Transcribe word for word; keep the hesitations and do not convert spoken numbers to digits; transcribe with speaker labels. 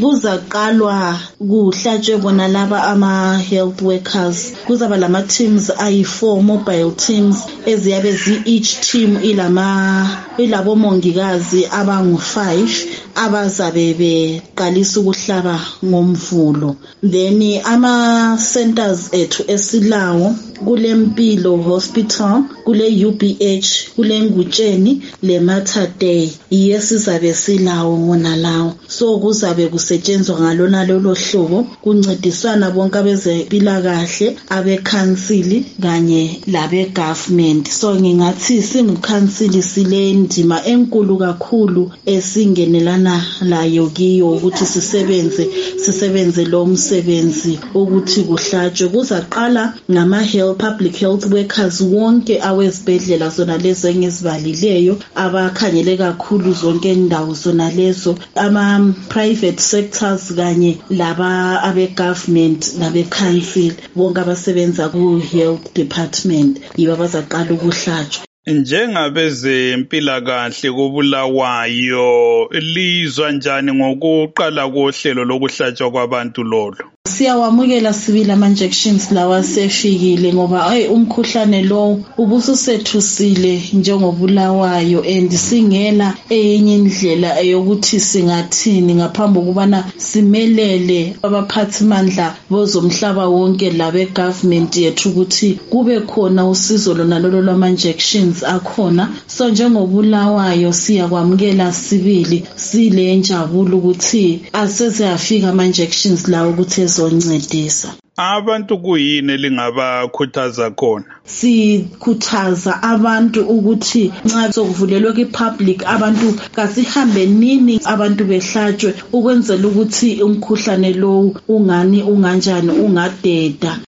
Speaker 1: kuzaqalwa kuhlatshwe bona laba ama health workers. Kuzaba lama teams ayi four mobile teams eziyabe zi each team ilama ilabo mongikazi abangu five abazabe beqalisa ukuhlaba ngomvulo. Then ama centers ethu esilawo kulempilo hospital, kule U B H, kule Ngutsheni le Mater Day yesizabe silawo wona lawo. So kuzabe kusetshenzwa ngalona lolo hlobo kuncedisana bonke abezempilakahle, abe council kanye labe government. So ngingathi singu council sile ndima enkulu kakhulu esingenelana layo kiyo ukuthi sisebenze sisebenze lo msebenzi ukuthi kuhlatshwe. Kuzaqala ngama health public health workers wonke awezibhedlela zona lezo engizibalileyo abakhangele kakhulu zonke indawo zona lezo, ama private sectors kanye laba abe government nabe council bonke abasebenza ku health department yibo abazaqala ukuhlatshwa.
Speaker 2: Njengabezempilakahle koBulawayo, lizwa njani ngokuqala kohlelo lokuhlatshwa kwabantu lolo?
Speaker 1: Siyawamukela sibili ama injections lawa sefikile ngoba hey umkhuhlane lo ubususethusile njengobulawayo and singela enye indlela eyokuthi singathini ngaphambi kokubana simelele abaphathimandla bozomhlaba wonke labe government yethu ukuthi kube khona usizo lona lolo lwama injections akhona. So njengobulawayo siyakwamukela sibili sile njabulo ukuthi aseze afika ama injections lawo ukuthi zoncedisa.
Speaker 2: Abantu kuyini lingabakhuthaza khona?
Speaker 1: Sikhuthaza abantu ukuthi nxa sokuvulelwe ki-public abantu kasihambe nini abantu behlatshwe ukwenzela ukuthi umkhuhlane lo ungani unganjani ungadeda.